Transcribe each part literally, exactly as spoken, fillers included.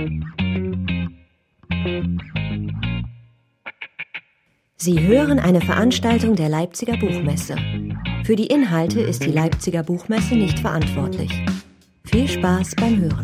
Sie hören eine Veranstaltung der Leipziger Buchmesse. Für die Inhalte ist die Leipziger Buchmesse nicht verantwortlich. Viel Spaß beim Hören.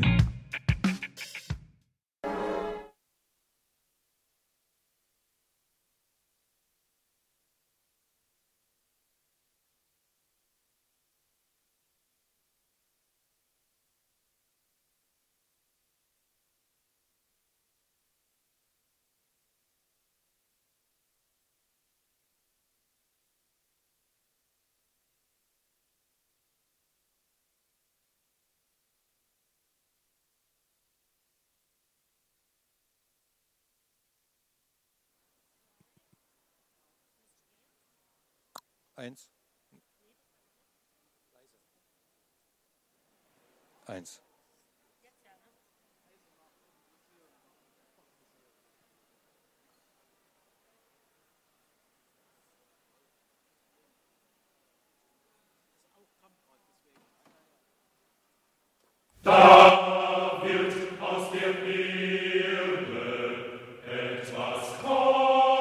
Eins. Eins. Da wird aus der Erde etwas kommen.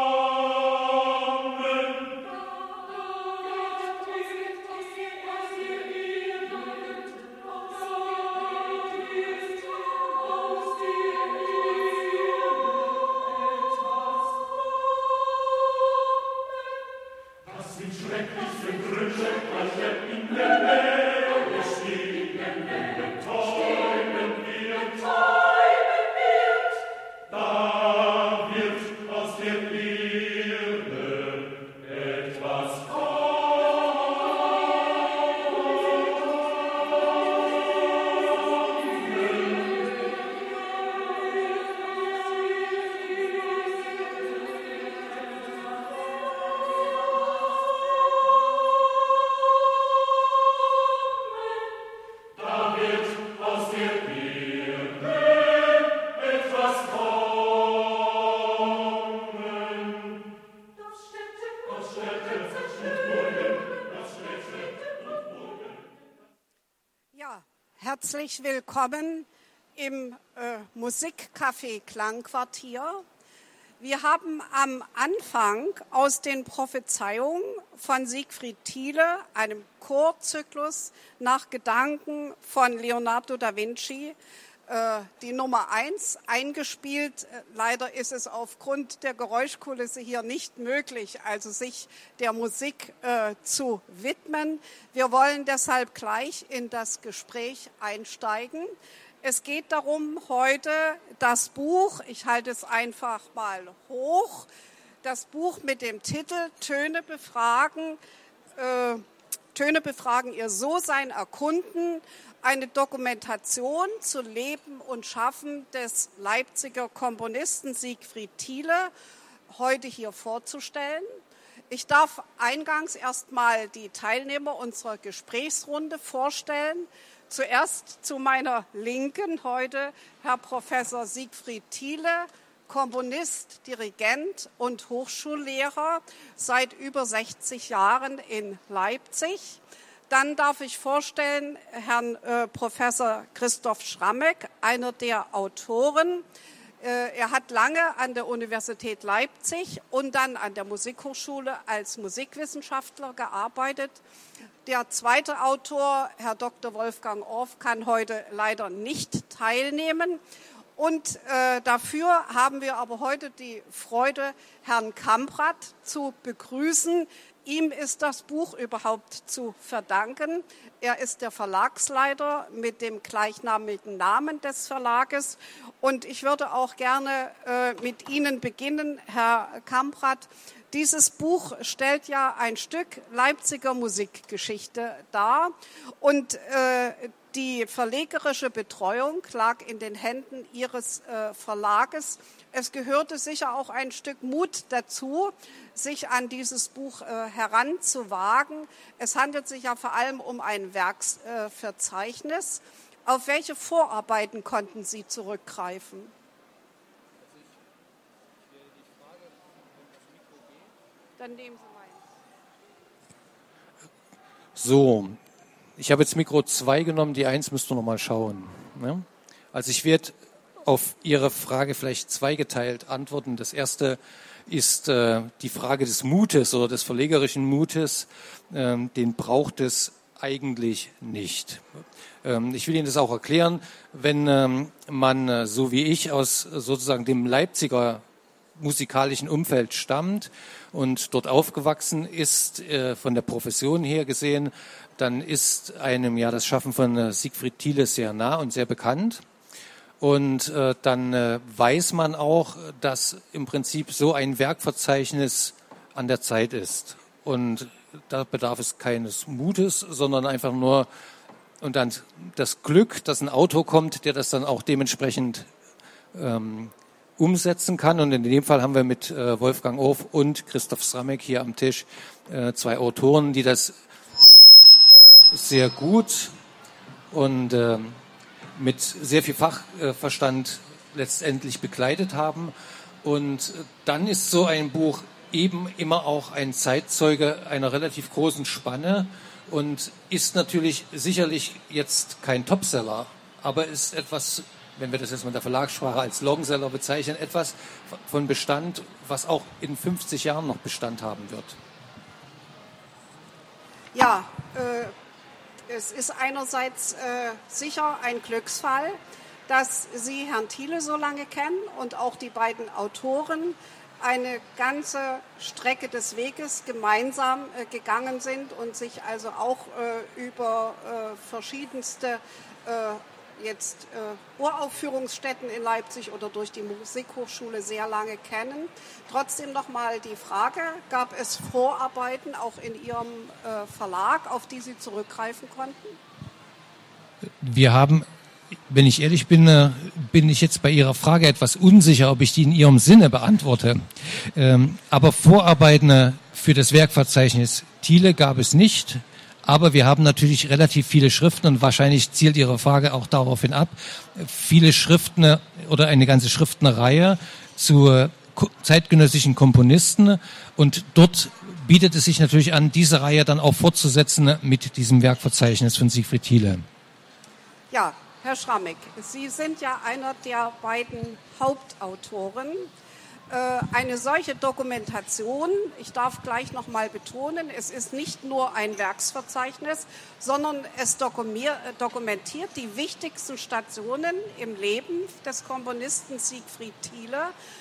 Herzlich willkommen im äh, Musikcafé Klangquartier. Wir haben am Anfang aus den Prophezeiungen von Siegfried Thiele, einem Chorzyklus nach Gedanken von Leonardo da Vinci, äh, die Nummer eins eingespielt. Leider ist es aufgrund der Geräuschkulisse hier nicht möglich, also sich der Musik äh, zu widmen. Wir wollen deshalb gleich in das Gespräch einsteigen. Es geht darum, heute das Buch, ich halte es einfach mal hoch, das Buch mit dem Titel Töne befragen, äh, Töne befragen, ihr So-Sein erkunden, eine Dokumentation zu Leben und Schaffen des Leipziger Komponisten Siegfried Thiele heute hier vorzustellen. Ich darf eingangs erstmal die Teilnehmer unserer Gesprächsrunde vorstellen. Zuerst zu meiner Linken heute Herr Professor Siegfried Thiele, Komponist, Dirigent und Hochschullehrer seit über sechzig Jahren in Leipzig. Dann darf ich vorstellen Herrn äh, Professor Christoph Schrammeck, einer der Autoren. Äh, er hat lange an der Universität Leipzig und dann an der Musikhochschule als Musikwissenschaftler gearbeitet. Der zweite Autor, Herr Doktor Wolfgang Orff, kann heute leider nicht teilnehmen. Und äh, dafür haben wir aber heute die Freude, Herrn Kamprad zu begrüßen. Ihm ist das Buch überhaupt zu verdanken. Er ist der Verlagsleiter mit dem gleichnamigen Namen des Verlages. Und ich würde auch gerne äh, mit Ihnen beginnen, Herr Kamprad. Dieses Buch stellt ja ein Stück Leipziger Musikgeschichte dar. Und äh, die verlegerische Betreuung lag in den Händen Ihres äh, Verlages. Es gehörte sicher auch ein Stück Mut dazu, sich an dieses Buch äh, heranzuwagen. Es handelt sich ja vor allem um ein Werksverzeichnis. Äh, Auf welche Vorarbeiten konnten Sie zurückgreifen? Dann nehmen Sie meins. So, ich habe jetzt Mikro zwei genommen, die eins müsst ihr noch mal schauen. Ja? Also ich werde auf Ihre Frage vielleicht zweigeteilt antworten. Das erste ist äh, die Frage des Mutes oder des verlegerischen Mutes. Ähm, den braucht es eigentlich nicht. Ähm, ich will Ihnen das auch erklären. Wenn ähm, man, äh, so wie ich, aus äh, sozusagen dem Leipziger musikalischen Umfeld stammt und dort aufgewachsen ist, äh, von der Profession her gesehen, dann ist einem ja das Schaffen von äh, Siegfried Thiele sehr nah und sehr bekannt. Und äh, dann äh, weiß man auch, dass im Prinzip so ein Werkverzeichnis an der Zeit ist. Und da bedarf es keines Mutes, sondern einfach nur und dann das Glück, dass ein Autor kommt, der das dann auch dementsprechend ähm, umsetzen kann. Und in dem Fall haben wir mit äh, Wolfgang Orff und Christoph Sramek hier am Tisch äh, zwei Autoren, die das sehr gut und äh, mit sehr viel Fachverstand letztendlich begleitet haben. Und dann ist so ein Buch eben immer auch ein Zeitzeuge einer relativ großen Spanne und ist natürlich sicherlich jetzt kein Topseller, aber ist etwas, wenn wir das jetzt mit der Verlagssprache als Longseller bezeichnen, etwas von Bestand, was auch in fünfzig Jahren noch Bestand haben wird. Ja, äh, es ist einerseits äh, sicher ein Glücksfall, dass Sie Herrn Thiele so lange kennen und auch die beiden Autoren eine ganze Strecke des Weges gemeinsam äh, gegangen sind und sich also auch äh, über äh, verschiedenste äh, jetzt äh, Uraufführungsstätten in Leipzig oder durch die Musikhochschule sehr lange kennen. Trotzdem nochmal die Frage, gab es Vorarbeiten auch in Ihrem äh, Verlag, auf die Sie zurückgreifen konnten? Wir haben, wenn ich ehrlich bin, bin ich jetzt bei Ihrer Frage etwas unsicher, ob ich die in Ihrem Sinne beantworte. Ähm, aber Vorarbeiten für das Werkverzeichnis Thiele gab es nicht. Aber wir haben natürlich relativ viele Schriften und wahrscheinlich zielt Ihre Frage auch daraufhin ab. Viele Schriften oder eine ganze Schriftenreihe zu zeitgenössischen Komponisten. Und dort bietet es sich natürlich an, diese Reihe dann auch fortzusetzen mit diesem Werkverzeichnis von Siegfried Thiele. Ja, Herr Sramek, Sie sind ja einer der beiden Hauptautoren. Eine solche Dokumentation, ich darf gleich noch mal betonen, es ist nicht nur ein Werksverzeichnis, sondern es dokumentiert die wichtigsten Stationen im Leben des Komponisten Siegfried Thiele.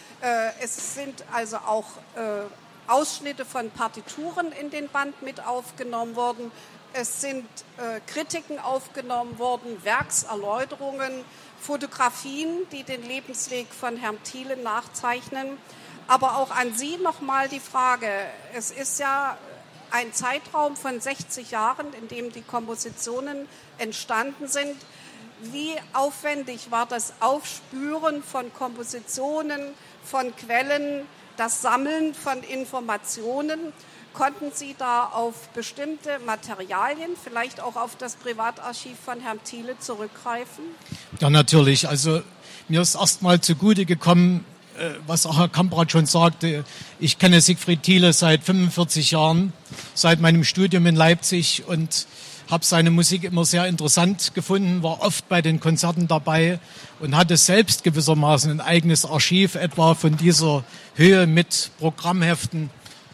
Es sind also auch Ausschnitte von Partituren in den Band mit aufgenommen worden. Es sind Kritiken aufgenommen worden, Werkserläuterungen, Fotografien, die den Lebensweg von Herrn Thiele nachzeichnen. Aber auch an Sie nochmal die Frage, es ist ja ein Zeitraum von sechzig Jahren, in dem die Kompositionen entstanden sind. Wie aufwendig war das Aufspüren von Kompositionen, von Quellen, das Sammeln von Informationen? Konnten Sie da auf bestimmte Materialien, vielleicht auch auf das Privatarchiv von Herrn Thiele zurückgreifen? Ja, natürlich. Also mir ist erst mal zugute gekommen, was auch Herr Kamprad schon sagte. Ich kenne Siegfried Thiele seit fünfundvierzig Jahren, seit meinem Studium in Leipzig und habe seine Musik immer sehr interessant gefunden, war oft bei den Konzerten dabei und hatte selbst gewissermaßen ein eigenes Archiv, etwa von dieser Höhe mit Programmheften,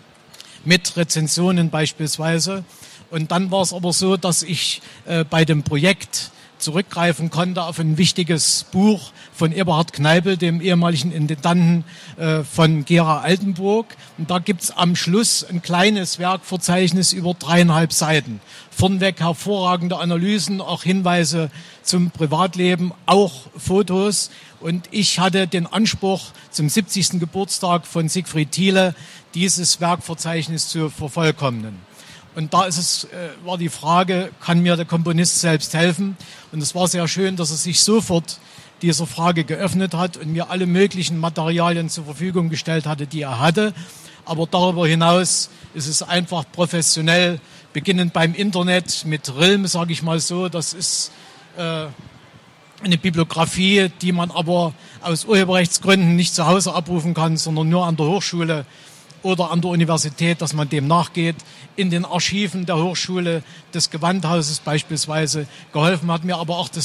mit Rezensionen beispielsweise. Und dann war es aber so, dass ich äh, bei dem Projekt zurückgreifen konnte auf ein wichtiges Buch von Eberhard Kneipel, dem ehemaligen Intendanten äh, von Gera Altenburg. Und da gibt's am Schluss ein kleines Werkverzeichnis über dreieinhalb Seiten. Vornweg hervorragende Analysen, auch Hinweise zum Privatleben, auch Fotos. Und ich hatte den Anspruch, zum siebzigsten Geburtstag von Siegfried Thiele dieses Werkverzeichnis zu vervollkommnen. Und da ist es, äh, war die Frage, kann mir der Komponist selbst helfen? Und es war sehr schön, dass er sich sofort dieser Frage geöffnet hat und mir alle möglichen Materialien zur Verfügung gestellt hatte, die er hatte. Aber darüber hinaus ist es einfach professionell, beginnend beim Internet mit R I L M, sage ich mal so. Das ist äh, eine Bibliografie, die man aber aus Urheberrechtsgründen nicht zu Hause abrufen kann, sondern nur an der Hochschule oder an der Universität, dass man dem nachgeht. In den Archiven der Hochschule, des Gewandhauses beispielsweise. Geholfen hat mir aber auch das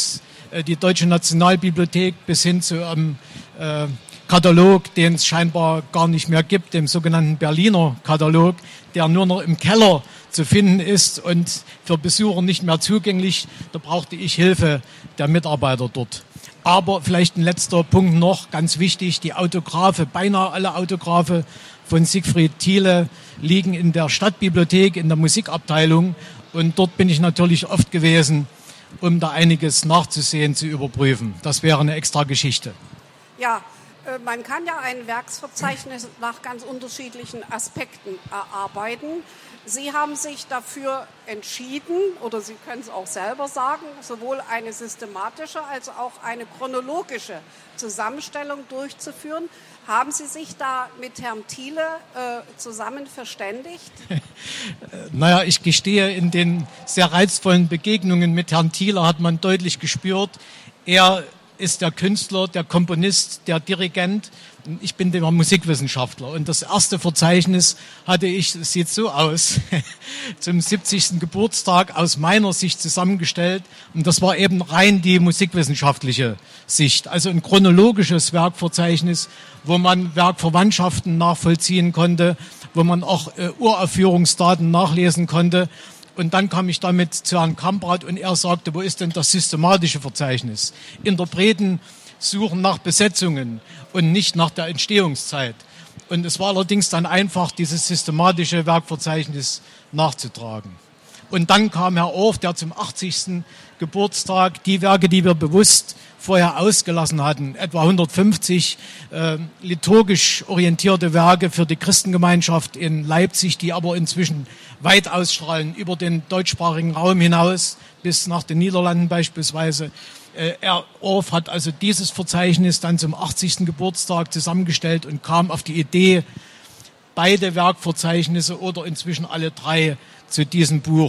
äh, die Deutsche Nationalbibliothek bis hin zu einem äh, Katalog, den es scheinbar gar nicht mehr gibt, dem sogenannten Berliner Katalog, der nur noch im Keller zu finden ist und für Besucher nicht mehr zugänglich. Da brauchte ich Hilfe der Mitarbeiter dort. Aber vielleicht ein letzter Punkt noch, ganz wichtig, die Autographe, beinahe alle Autographe von Siegfried Thiele liegen in der Stadtbibliothek, in der Musikabteilung. Und dort bin ich natürlich oft gewesen, um da einiges nachzusehen, zu überprüfen. Das wäre eine extra Geschichte. Ja, man kann ja ein Werksverzeichnis nach ganz unterschiedlichen Aspekten erarbeiten. Sie haben sich dafür entschieden, oder Sie können es auch selber sagen, sowohl eine systematische als auch eine chronologische Zusammenstellung durchzuführen. Haben Sie sich da mit Herrn Thiele äh, zusammen verständigt? Naja, ich gestehe, in den sehr reizvollen Begegnungen mit Herrn Thiele hat man deutlich gespürt, er ist der Künstler, der Komponist, der Dirigent. Ich bin der Musikwissenschaftler. Und das erste Verzeichnis hatte ich, es sieht so aus, zum siebzigsten Geburtstag aus meiner Sicht zusammengestellt. Und das war eben rein die musikwissenschaftliche Sicht. Also ein chronologisches Werkverzeichnis, wo man Werkverwandtschaften nachvollziehen konnte, wo man auch äh, Uraufführungsdaten nachlesen konnte. Und dann kam ich damit zu Herrn Kamprad und er sagte, wo ist denn das systematische Verzeichnis? Interpreten suchen nach Besetzungen und nicht nach der Entstehungszeit. Und es war allerdings dann einfach, dieses systematische Werkverzeichnis nachzutragen. Und dann kam Herr Orff, der zum achtzigsten Geburtstag die Werke, die wir bewusst vorher ausgelassen hatten, etwa hundertfünfzig äh, liturgisch orientierte Werke für die Christengemeinschaft in Leipzig, die aber inzwischen weit ausstrahlen, über den deutschsprachigen Raum hinaus, bis nach den Niederlanden beispielsweise. Äh, Herr Orff hat also dieses Verzeichnis dann zum achtzigsten Geburtstag zusammengestellt und kam auf die Idee, beide Werkverzeichnisse oder inzwischen alle drei zu diesem Buch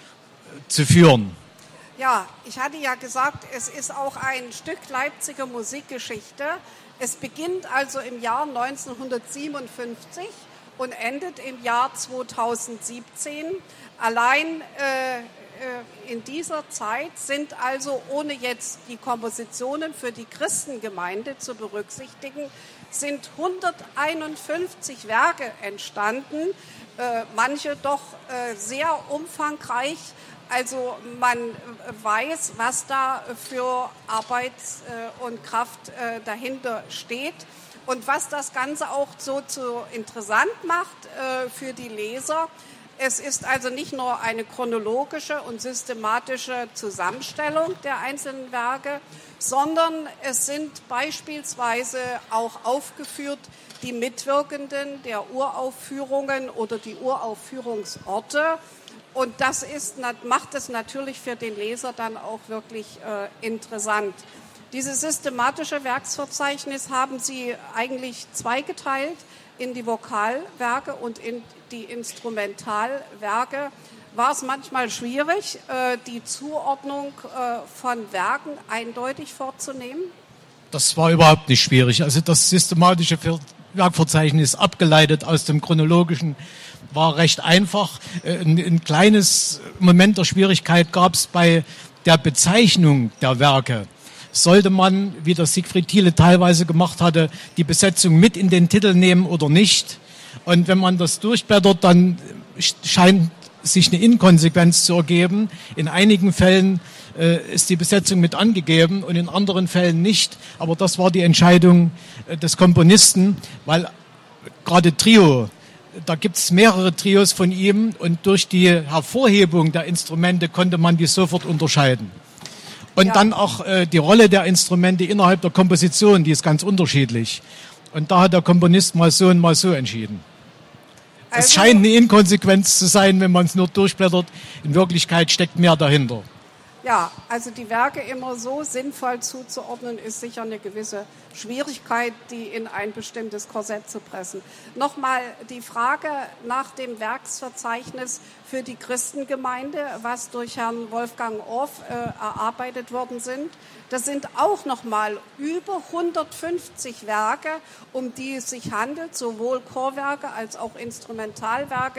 zu führen. Ja, ich hatte ja gesagt, es ist auch ein Stück Leipziger Musikgeschichte. Es beginnt also im Jahr neunzehnhundertsiebenundfünfzig und endet im Jahr zweitausendsiebzehn. Allein äh, äh, in dieser Zeit sind also, ohne jetzt die Kompositionen für die Christengemeinde zu berücksichtigen, sind hunderteinundfünfzig Werke entstanden, äh, manche doch äh, sehr umfangreich. Also man weiß, was da für Arbeit äh, und Kraft äh, dahinter steht und was das Ganze auch so zu interessant macht äh, für die Leser. Es ist also nicht nur eine chronologische und systematische Zusammenstellung der einzelnen Werke, sondern es sind beispielsweise auch aufgeführt die Mitwirkenden der Uraufführungen oder die Uraufführungsorte. Und das ist, macht es natürlich für den Leser dann auch wirklich äh, interessant. Dieses systematische Werksverzeichnis haben Sie eigentlich zweigeteilt in die Vokalwerke und in die Instrumentalwerke. War es manchmal schwierig, äh, die Zuordnung äh, von Werken eindeutig vorzunehmen? Das war überhaupt nicht schwierig. Also das systematische Werkverzeichnis, abgeleitet aus dem chronologischen, war recht einfach. Ein, ein kleines Moment der Schwierigkeit gab es bei der Bezeichnung der Werke. Sollte man, wie das Siegfried Thiele teilweise gemacht hatte, die Besetzung mit in den Titel nehmen oder nicht? Und wenn man das durchblättert, dann scheint sich eine Inkonsequenz zu ergeben. In einigen Fällen äh, ist die Besetzung mit angegeben und in anderen Fällen nicht. Aber das war die Entscheidung äh, des Komponisten, weil gerade Trio, da gibt es mehrere Trios von ihm und durch die Hervorhebung der Instrumente konnte man die sofort unterscheiden. Und ja. Dann auch äh, die Rolle der Instrumente innerhalb der Komposition, die ist ganz unterschiedlich. Und da hat der Komponist mal so und mal so entschieden. Also, es scheint eine Inkonsequenz zu sein, wenn man es nur durchblättert. In Wirklichkeit steckt mehr dahinter. Ja, also die Werke immer so sinnvoll zuzuordnen, ist sicher eine gewisse Schwierigkeit, die in ein bestimmtes Korsett zu pressen. Nochmal die Frage nach dem Werksverzeichnis für die Christengemeinde, was durch Herrn Wolfgang Orff äh, erarbeitet worden sind. Das sind auch nochmal über hundertfünfzig Werke, um die es sich handelt, sowohl Chorwerke als auch Instrumentalwerke.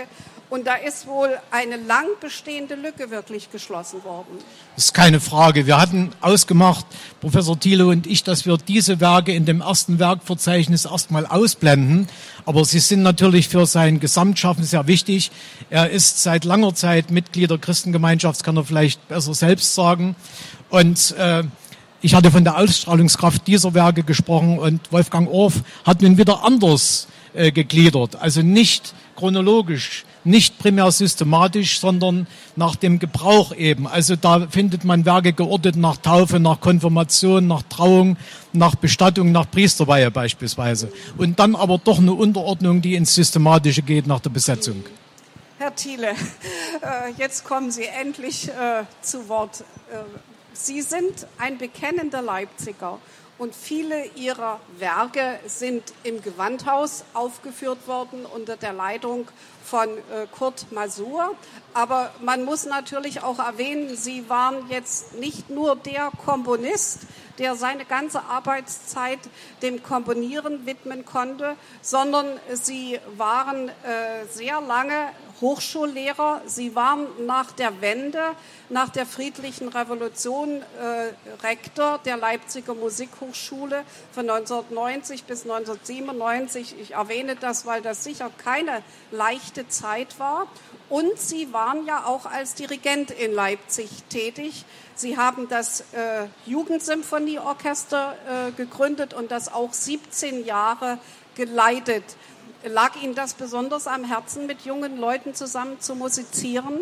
Und da ist wohl eine lang bestehende Lücke wirklich geschlossen worden. Das ist keine Frage. Wir hatten ausgemacht, Professor Thiele und ich, dass wir diese Werke in dem ersten Werkverzeichnis erstmal ausblenden. Aber sie sind natürlich für sein Gesamtschaffen sehr wichtig. Er ist seit langer Zeit Mitglied der Christengemeinschaft, das kann er vielleicht besser selbst sagen. Und äh, ich hatte von der Ausstrahlungskraft dieser Werke gesprochen und Wolfgang Orff hat nun wieder anders äh, gegliedert. Also nicht chronologisch, nicht primär systematisch, sondern nach dem Gebrauch eben. Also da findet man Werke geordnet nach Taufe, nach Konfirmation, nach Trauung, nach Bestattung, nach Priesterweihe beispielsweise. Und dann aber doch eine Unterordnung, die ins Systematische geht nach der Besetzung. Herr Thiele, äh, jetzt kommen Sie endlich äh, zu Wort. Äh, Sie sind ein bekennender Leipziger. Und viele ihrer Werke sind im Gewandhaus aufgeführt worden unter der Leitung von äh, Kurt Masur. Aber man muss natürlich auch erwähnen, Sie waren jetzt nicht nur der Komponist, der seine ganze Arbeitszeit dem Komponieren widmen konnte, sondern Sie waren äh, sehr lange Hochschullehrer. Sie waren nach der Wende, nach der friedlichen Revolution äh, Rektor der Leipziger Musikhochschule von neunzehnhundertneunzig bis neunzehnhundertsiebenundneunzig. Ich erwähne das, weil das sicher keine leichte Zeit war. Und Sie waren ja auch als Dirigent in Leipzig tätig. Sie haben das äh, Jugendsymphonieorchester äh, gegründet und das auch siebzehn Jahre geleitet. Lag Ihnen das besonders am Herzen, mit jungen Leuten zusammen zu musizieren?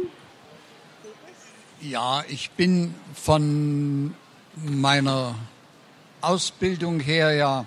Ja, ich bin von meiner Ausbildung her ja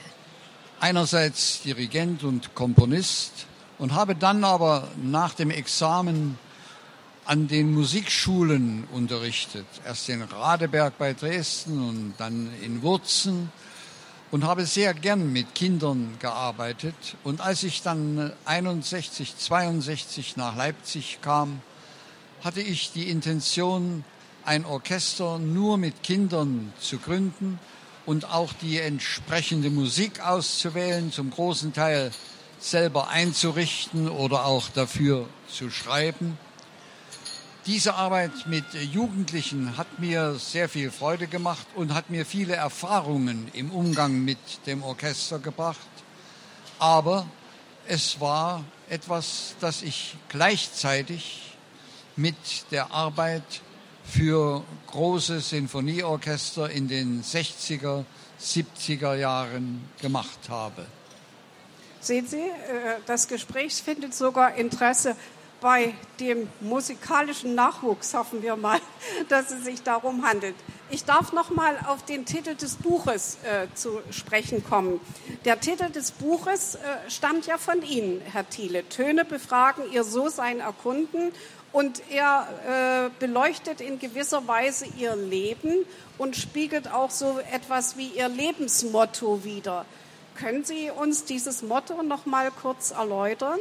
einerseits Dirigent und Komponist und habe dann aber nach dem Examen an den Musikschulen unterrichtet. Erst in Radeberg bei Dresden und dann in Wurzen. Und habe sehr gern mit Kindern gearbeitet. Und als ich dann einundsechzig, zweiundsechzig nach Leipzig kam, hatte ich die Intention, ein Orchester nur mit Kindern zu gründen und auch die entsprechende Musik auszuwählen, zum großen Teil selber einzurichten oder auch dafür zu schreiben. Diese Arbeit mit Jugendlichen hat mir sehr viel Freude gemacht und hat mir viele Erfahrungen im Umgang mit dem Orchester gebracht. Aber es war etwas, das ich gleichzeitig mit der Arbeit für große Sinfonieorchester in den sechziger, siebziger Jahren gemacht habe. Sehen Sie, das Gespräch findet sogar Interesse bei dem musikalischen Nachwuchs, hoffen wir mal, dass es sich darum handelt. Ich darf noch mal auf den Titel des Buches äh, zu sprechen kommen. Der Titel des Buches äh, stammt ja von Ihnen, Herr Thiele. Töne befragen, ihr So-Sein erkunden. Und er äh, beleuchtet in gewisser Weise Ihr Leben und spiegelt auch so etwas wie Ihr Lebensmotto wider. Können Sie uns dieses Motto noch mal kurz erläutern?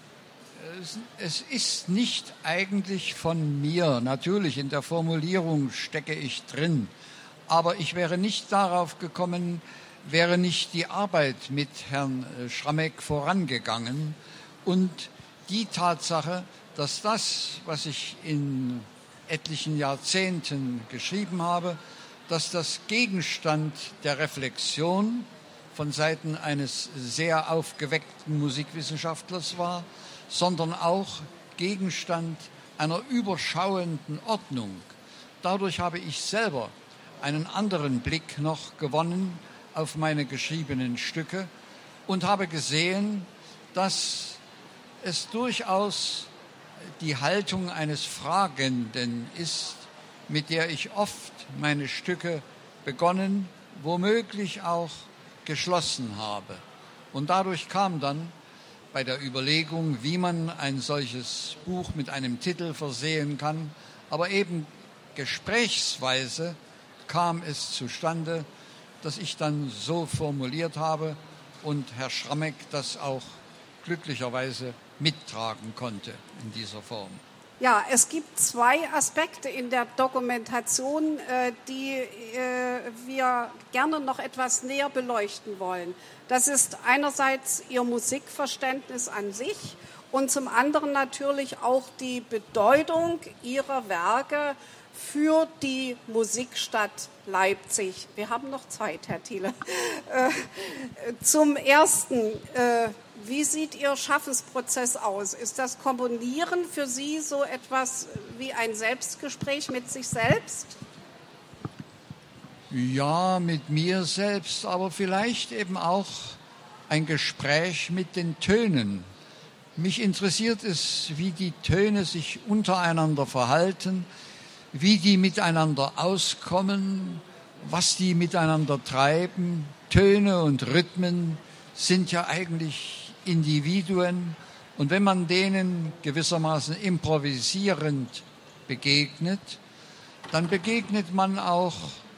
Es ist nicht eigentlich von mir. Natürlich, in der Formulierung stecke ich drin. Aber ich wäre nicht darauf gekommen, wäre nicht die Arbeit mit Herrn Schrammeck vorangegangen. Und die Tatsache, dass das, was ich in etlichen Jahrzehnten geschrieben habe, dass das Gegenstand der Reflexion von Seiten eines sehr aufgeweckten Musikwissenschaftlers war, sondern auch Gegenstand einer überschauenden Ordnung. Dadurch habe ich selber einen anderen Blick noch gewonnen auf meine geschriebenen Stücke und habe gesehen, dass es durchaus die Haltung eines Fragenden ist, mit der ich oft meine Stücke begonnen, womöglich auch geschlossen habe. Und dadurch kam dann bei der Überlegung, wie man ein solches Buch mit einem Titel versehen kann, aber eben gesprächsweise kam es zustande, dass ich dann so formuliert habe und Herr Schrammeck das auch glücklicherweise mittragen konnte in dieser Form. Ja, es gibt zwei Aspekte in der Dokumentation, die wir gerne noch etwas näher beleuchten wollen. Das ist einerseits Ihr Musikverständnis an sich und zum anderen natürlich auch die Bedeutung Ihrer Werke für die Musikstadt Leipzig. Wir haben noch Zeit, Herr Thiele. Äh, zum Ersten, äh, wie sieht Ihr Schaffensprozess aus? Ist das Komponieren für Sie so etwas wie ein Selbstgespräch mit sich selbst? Ja, mit mir selbst, aber vielleicht eben auch ein Gespräch mit den Tönen. Mich interessiert es, wie die Töne sich untereinander verhalten, wie die miteinander auskommen, was die miteinander treiben. Töne und Rhythmen sind ja eigentlich Individuen. Und wenn man denen gewissermaßen improvisierend begegnet, dann begegnet man auch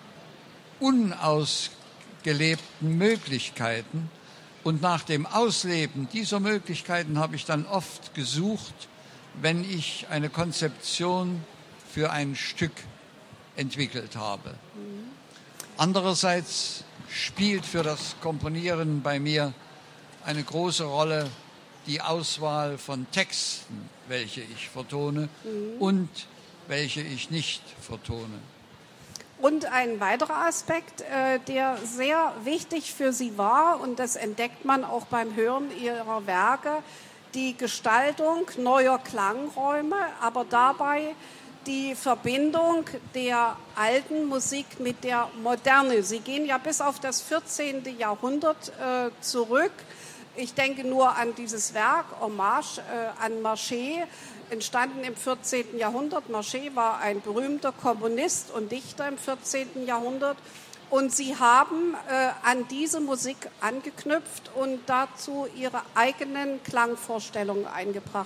unausgelebten Möglichkeiten. Und nach dem Ausleben dieser Möglichkeiten habe ich dann oft gesucht, wenn ich eine Konzeption für ein Stück entwickelt habe. Mhm. Andererseits spielt für das Komponieren bei mir eine große Rolle die Auswahl von Texten, welche ich vertone mhm. und welche ich nicht vertone. Und ein weiterer Aspekt, äh, der sehr wichtig für Sie war, und das entdeckt man auch beim Hören Ihrer Werke, die Gestaltung neuer Klangräume, aber dabei die Verbindung der alten Musik mit der Moderne. Sie gehen ja bis auf das vierzehnte Jahrhundert äh, zurück. Ich denke nur an dieses Werk, Hommage äh, an Marché, entstanden im vierzehnten Jahrhundert. Marché war ein berühmter Komponist und Dichter im vierzehnten Jahrhundert. Und Sie haben äh, an diese Musik angeknüpft und dazu Ihre eigenen Klangvorstellungen eingebracht.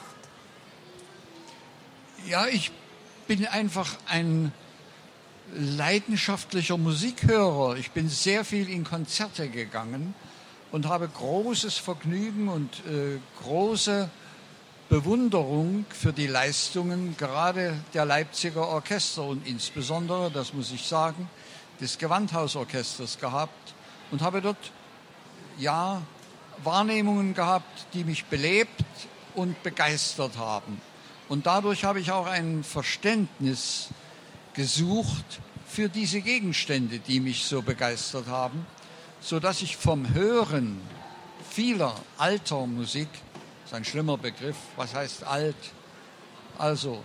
Ja, ich bin einfach ein leidenschaftlicher Musikhörer. Ich bin sehr viel in Konzerte gegangen und habe großes Vergnügen und äh, große Bewunderung für die Leistungen gerade der Leipziger Orchester und insbesondere, das muss ich sagen, des Gewandhausorchesters gehabt und habe dort ja Wahrnehmungen gehabt, die mich belebt und begeistert haben. Und dadurch habe ich auch ein Verständnis gesucht für diese Gegenstände, die mich so begeistert haben, sodass ich vom Hören vieler alter Musik, das ist ein schlimmer Begriff, was heißt alt, also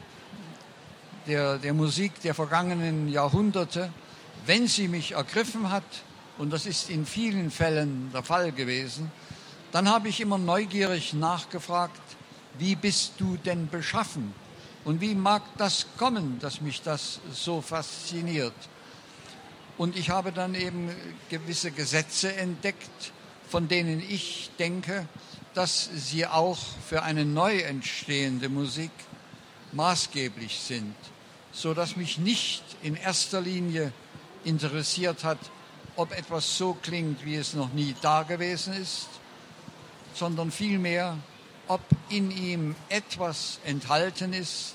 der, der Musik der vergangenen Jahrhunderte, wenn sie mich ergriffen hat, und das ist in vielen Fällen der Fall gewesen, dann habe ich immer neugierig nachgefragt, wie bist du denn beschaffen? Und wie mag das kommen, dass mich das so fasziniert? Und ich habe dann eben gewisse Gesetze entdeckt, von denen ich denke, dass sie auch für eine neu entstehende Musik maßgeblich sind, so dass mich nicht in erster Linie interessiert hat, ob etwas so klingt, wie es noch nie da gewesen ist, sondern vielmehr, ob in ihm etwas enthalten ist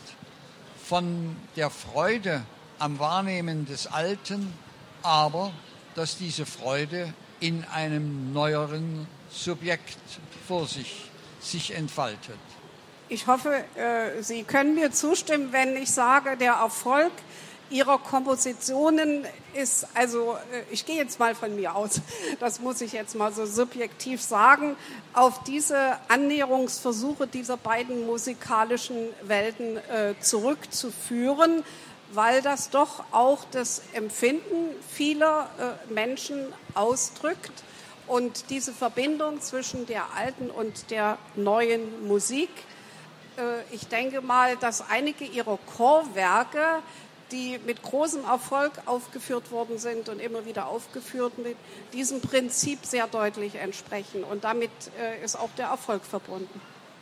von der Freude am Wahrnehmen des Alten, aber dass diese Freude in einem neueren Subjekt vor sich, sich entfaltet. Ich hoffe, Sie können mir zustimmen, wenn ich sage, der Erfolg Ihrer Kompositionen ist, also ich gehe jetzt mal von mir aus, das muss ich jetzt mal so subjektiv sagen, auf diese Annäherungsversuche dieser beiden musikalischen Welten äh, zurückzuführen, weil das doch auch das Empfinden vieler äh, Menschen ausdrückt und diese Verbindung zwischen der alten und der neuen Musik. Äh, ich denke mal, dass einige ihrer Chorwerke, die mit großem Erfolg aufgeführt worden sind und immer wieder aufgeführt mit diesem Prinzip sehr deutlich entsprechen. Und damit äh, ist auch der Erfolg verbunden.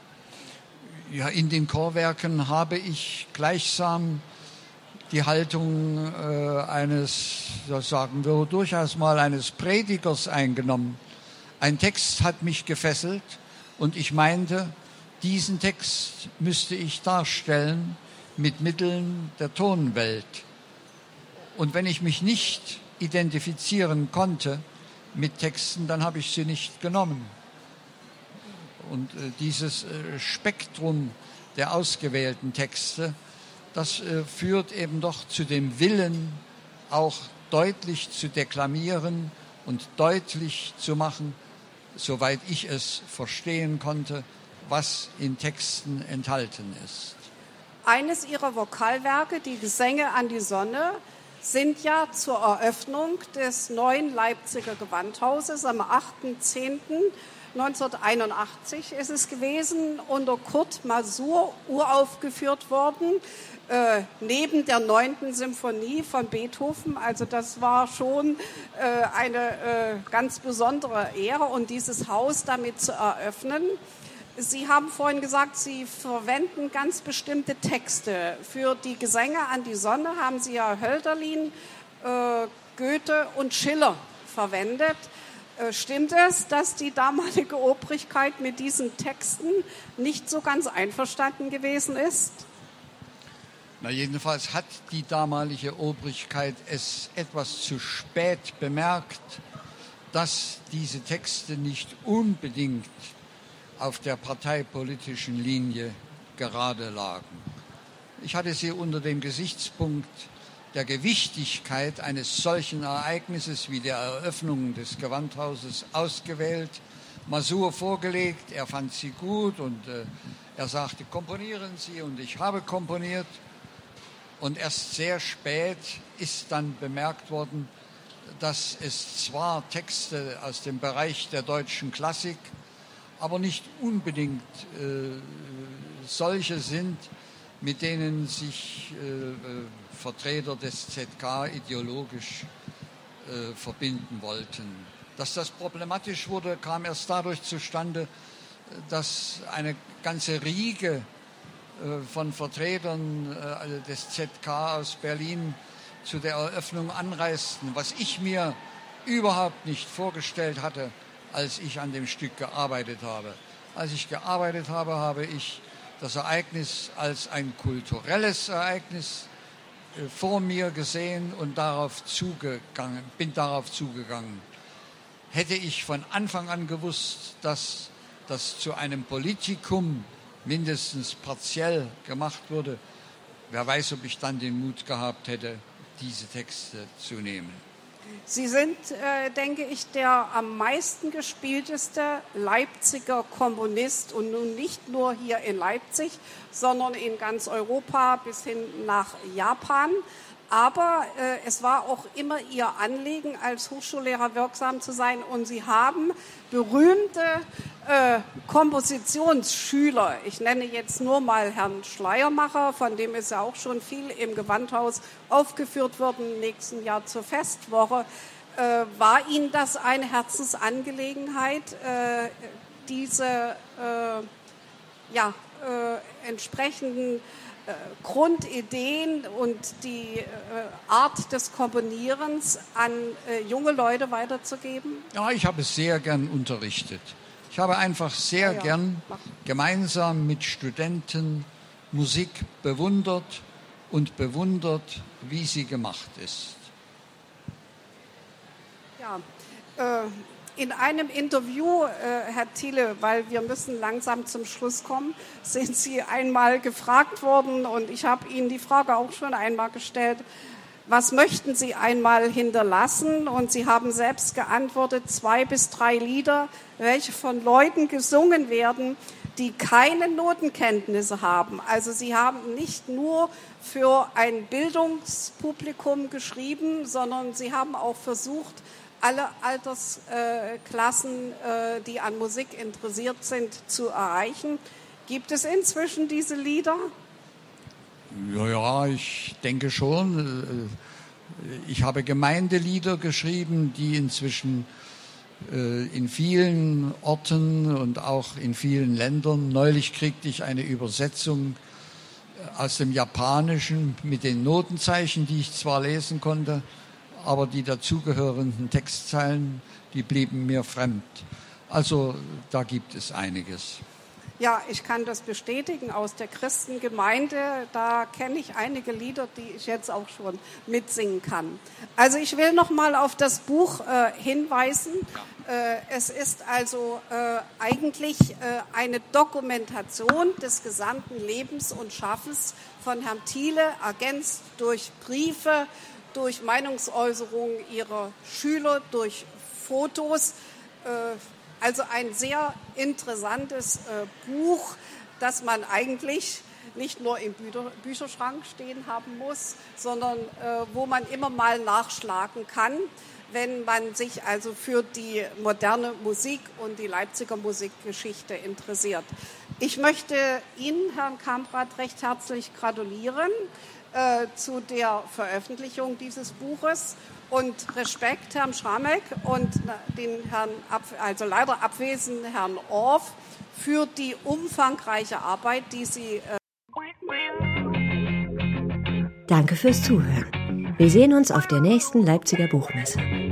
Ja, in den Chorwerken habe ich gleichsam die Haltung äh, eines, das sagen wir durchaus mal, eines Predigers eingenommen. Ein Text hat mich gefesselt und ich meinte, diesen Text müsste ich darstellen mit Mitteln der Tonwelt. Und wenn ich mich nicht identifizieren konnte mit Texten, dann habe ich sie nicht genommen. Und äh, dieses äh, Spektrum der ausgewählten Texte, das äh, führt eben doch zu dem Willen, auch deutlich zu deklamieren und deutlich zu machen, soweit ich es verstehen konnte, was in Texten enthalten ist. Eines ihrer Vokalwerke, die Gesänge an die Sonne, sind ja zur Eröffnung des neuen Leipziger Gewandhauses am achten zehnten neunzehnhunderteinundachtzig ist es gewesen, unter Kurt Masur uraufgeführt worden, äh, neben der neunten Symphonie von Beethoven. Also das war schon äh, eine äh, ganz besondere Ehre, und dieses Haus damit zu eröffnen. Sie haben vorhin gesagt, Sie verwenden ganz bestimmte Texte. Für die Gesänge an die Sonne haben Sie ja Hölderlin, äh, Goethe und Schiller verwendet. Äh, stimmt es, dass die damalige Obrigkeit mit diesen Texten nicht so ganz einverstanden gewesen ist? Na, jedenfalls hat die damalige Obrigkeit es etwas zu spät bemerkt, dass diese Texte nicht unbedingt auf der parteipolitischen Linie gerade lagen. Ich hatte sie unter dem Gesichtspunkt der Gewichtigkeit eines solchen Ereignisses wie der Eröffnung des Gewandhauses ausgewählt, Masur vorgelegt, er fand sie gut und äh, er sagte, komponieren Sie, und ich habe komponiert. Und erst sehr spät ist dann bemerkt worden, dass es zwar Texte aus dem Bereich der deutschen Klassik, aber nicht unbedingt äh, solche sind, mit denen sich äh, Vertreter des Z K ideologisch äh, verbinden wollten. Dass das problematisch wurde, kam erst dadurch zustande, dass eine ganze Riege äh, von Vertretern äh, des Z K aus Berlin zu der Eröffnung anreisten, was ich mir überhaupt nicht vorgestellt hatte, als ich an dem Stück gearbeitet habe. Als ich gearbeitet habe, habe ich das Ereignis als ein kulturelles Ereignis äh, vor mir gesehen und darauf zugegangen, bin darauf zugegangen. Hätte ich von Anfang an gewusst, dass das zu einem Politikum mindestens partiell gemacht wurde, wer weiß, ob ich dann den Mut gehabt hätte, diese Texte zu nehmen. Sie sind, äh, denke ich, der am meisten gespielteste Leipziger Komponist, und nun nicht nur hier in Leipzig, sondern in ganz Europa bis hin nach Japan. Aber äh, es war auch immer Ihr Anliegen, als Hochschullehrer wirksam zu sein, und Sie haben berühmte äh, Kompositionsschüler, ich nenne jetzt nur mal Herrn Schleiermacher, von dem ist ja auch schon viel im Gewandhaus aufgeführt worden, im nächsten Jahr zur Festwoche. Äh, war Ihnen das eine Herzensangelegenheit, äh, diese äh, ja, äh, entsprechenden Grundideen und die äh, Art des Komponierens an äh, junge Leute weiterzugeben? Ja, ich habe es sehr gern unterrichtet. Ich habe einfach sehr ja, ja. gern gemeinsam mit Studenten Musik bewundert und bewundert, wie sie gemacht ist. Ja, äh, in einem Interview, äh, Herr Thiele, weil wir müssen langsam zum Schluss kommen, sind Sie einmal gefragt worden, und ich habe Ihnen die Frage auch schon einmal gestellt, was möchten Sie einmal hinterlassen? Und Sie haben selbst geantwortet, zwei bis drei Lieder, welche von Leuten gesungen werden, die keine Notenkenntnisse haben. Also Sie haben nicht nur für ein Bildungspublikum geschrieben, sondern Sie haben auch versucht, alle Altersklassen, äh, die an Musik interessiert sind, zu erreichen. Gibt es inzwischen diese Lieder? Ja, ja, ich denke schon. Ich habe Gemeindelieder geschrieben, die inzwischen äh, in vielen Orten und auch in vielen Ländern. Neulich kriegte ich eine Übersetzung aus dem Japanischen mit den Notenzeichen, die ich zwar lesen konnte, aber die dazugehörenden Textzeilen, die blieben mir fremd. Also da gibt es einiges. Ja, ich kann das bestätigen aus der Christengemeinde. Da kenne ich einige Lieder, die ich jetzt auch schon mitsingen kann. Also ich will noch mal auf das Buch äh, hinweisen. Äh, es ist also äh, eigentlich äh, eine Dokumentation des gesamten Lebens und Schaffens von Herrn Thiele, ergänzt durch Briefe, durch Meinungsäußerungen ihrer Schüler, durch Fotos. Äh, Also ein sehr interessantes äh, Buch, das man eigentlich nicht nur im Bücher, Bücherschrank stehen haben muss, sondern äh, wo man immer mal nachschlagen kann, wenn man sich also für die moderne Musik und die Leipziger Musikgeschichte interessiert. Ich möchte Ihnen, Herrn Kamprad, recht herzlich gratulieren äh, zu der Veröffentlichung dieses Buches. Und Respekt Herrn Schramek und den Herrn, also leider abwesenden Herrn Orff für die umfangreiche Arbeit, die Sie... Äh Danke fürs Zuhören. Wir sehen uns auf der nächsten Leipziger Buchmesse.